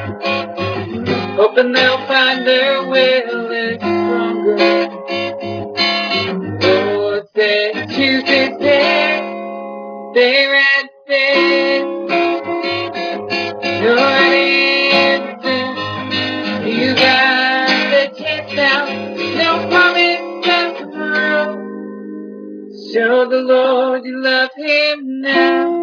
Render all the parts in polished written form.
hoping they'll find their way a little stronger. Lord said, Tuesday's day red face. You're innocent, you got the chance now. No promise of tomorrow. Show the Lord you love Him now.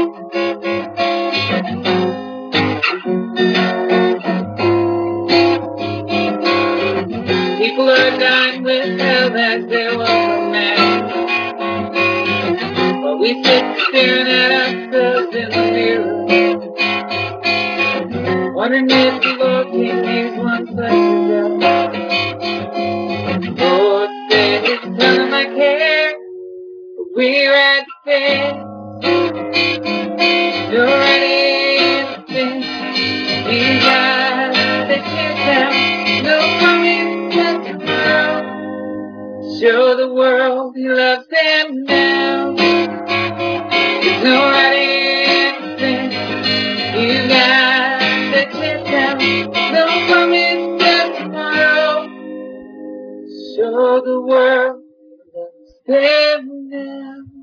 People are dying with hell as they welcome man. While we sit staring at ourselves in the mirror, wondering if the Lord can use one such as us. Lord said His Son might care, but we're at the faith. You're at innocent, you got the chance now. No promise of tomorrow. Show the world He loves them now. There's no right innocent, you got the chance now. No promise of tomorrow. Show the world He loves them now.